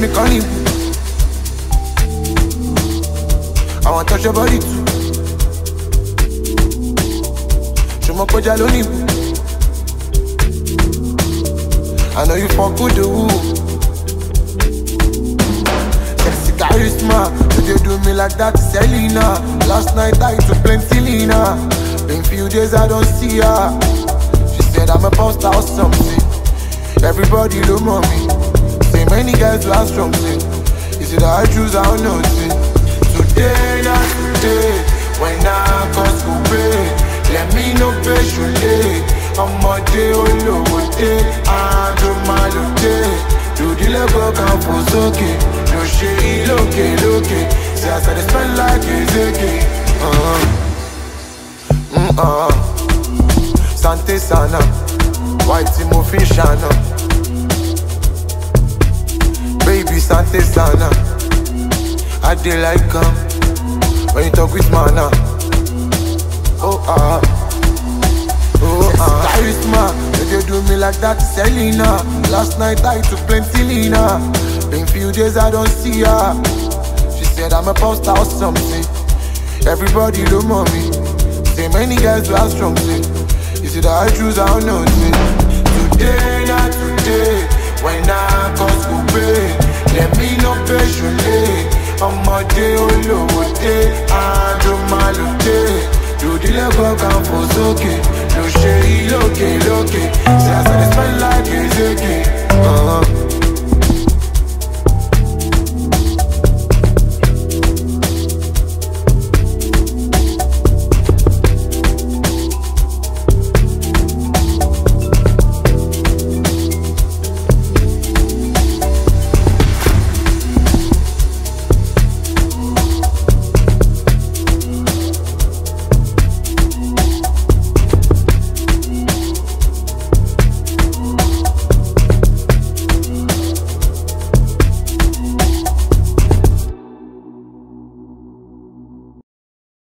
me calling. I want touch your body too. Show my koja lonely. I know you fuck with the woo. Sexy charisma, you do me like that, Selena. Last night I took plenty Lena. Been few days I don't see her. She said I'm a post or something. Everybody look mommy. Say many guys who are strong thing. Is it I choose I don't know thing. Today, not today. When I cause to pay, let me know patiently. I'm a day all over day. I do my day. Do the level can for okay. No shit, okay. Say I said it's spend like it's okay. Sante Sana, White Timothy Shana. Baby Sante Sana, I dey like when you talk with mana. Charisma, you do me like that, Selena. Last night I took plenty Lena. Been few days I don't see her. She said I'm a post or something. Everybody look mommy. Say many guys who are strong thing. Is it I choose I don't know thing. Today, not today. When I cause to pay, let me know patiently. I'm a day all over day. I do my day. Do the level can for okay. No shade, okay. Say I said it's spend like